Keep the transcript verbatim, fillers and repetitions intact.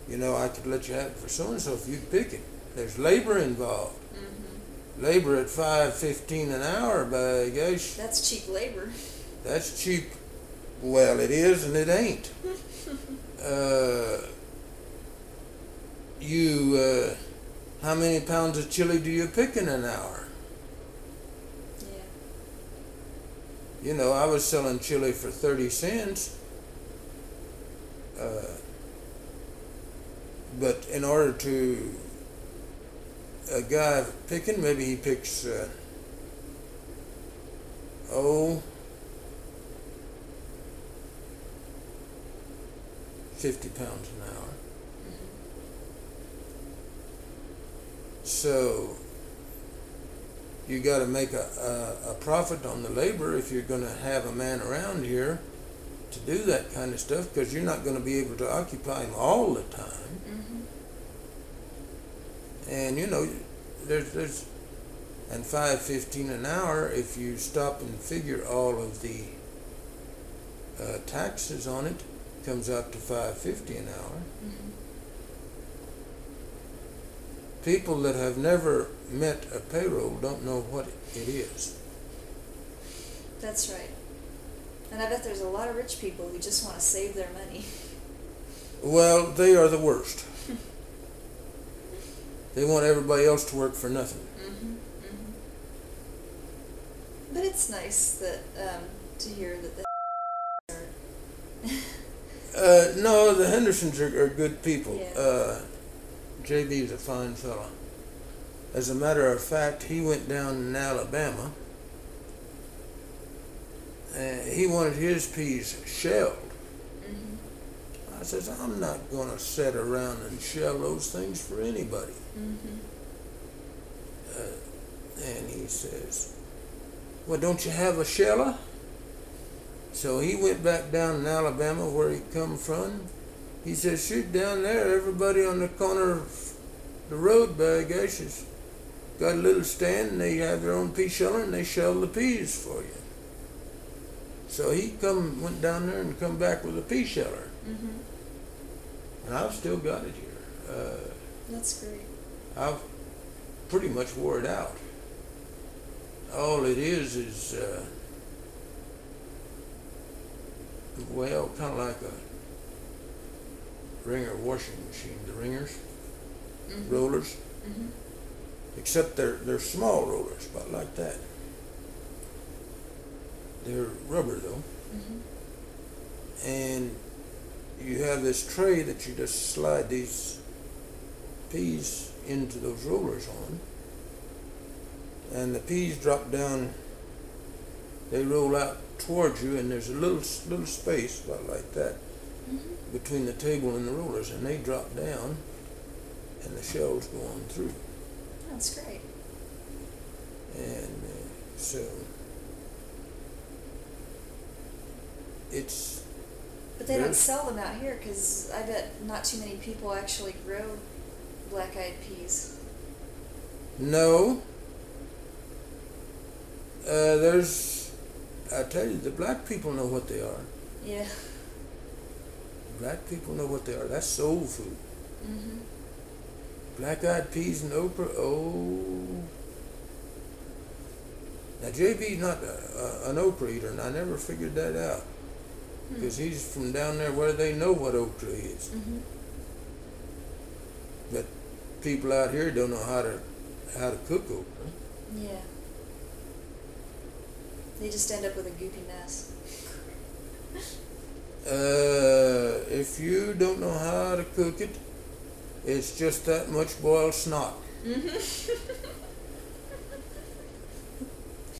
you know, I could let you have it for so and so if you pick it. There's labor involved. Mm-hmm. Labor at five fifteen an hour, by gosh. That's cheap labor. That's cheap. Well, it is and it ain't. uh, you, uh, how many pounds of chili do you pick in an hour? Yeah. You know, I was selling chili for thirty cents. Uh, but in order to, a guy picking, maybe he picks, uh, oh, fifty pounds an hour. Mm-hmm. So you got to make a, a, a profit on the labor if you're going to have a man around here to do that kind of stuff, because you're not going to be able to occupy him all the time. Mm-hmm. And you know, there's there's and five fifteen an hour, if you stop and figure all of the uh, taxes on it, comes out to five fifty an hour. Mm-hmm. People that have never met a payroll don't know what it is. That's right. And I bet there's a lot of rich people who just want to save their money. Well, they are the worst. They want everybody else to work for nothing. Mm-hmm. Mm-hmm. But it's nice that um, to hear that the are Uh, no, the Hendersons are, are good people. Yeah. Uh, J B is a fine fellow. As a matter of fact, he went down in Alabama and he wanted his peas shelled. Mm-hmm. I says, I'm not going to sit around and shell those things for anybody. Mm-hmm. Uh, and he says, well, don't you have a sheller? So he went back down in Alabama where he come from. He says, shoot, down there, everybody on the corner of the road, by gosh, has got a little stand and they have their own pea sheller and they shell the peas for you. So he come went down there and come back with a pea sheller. Mm-hmm. And I've still got it here. Uh, That's great. I've pretty much wore it out. All it is is, uh, well, kind of like a wringer washing machine. The wringers, Mm-hmm. rollers, Mm-hmm. except they're they're small rollers, about like that. They're rubber though, Mm-hmm. and you have this tray that you just slide these peas into those rollers on, and the peas drop down. They roll out towards you, and there's a little little space about like that Mm-hmm. between the table and the rollers, and they drop down, and the shells go on through. That's great. And uh, so it's But they Really? don't sell them out here because I bet not too many people actually grow black-eyed peas. no. Uh, there's, I tell you, the black people know what they are. Yeah. Black people know what they are. That's soul food. Mm-hmm. Black-eyed peas and okra. Oh. Now J B's not a, a, an okra eater, and I never figured that out because he's from down there where they know what okra is. Mm-hmm. But people out here don't know how to how to cook okra. Yeah. They just end up with a goopy mess. Uh, if you don't know how to cook it, it's just that much boiled snot. Mm-hmm.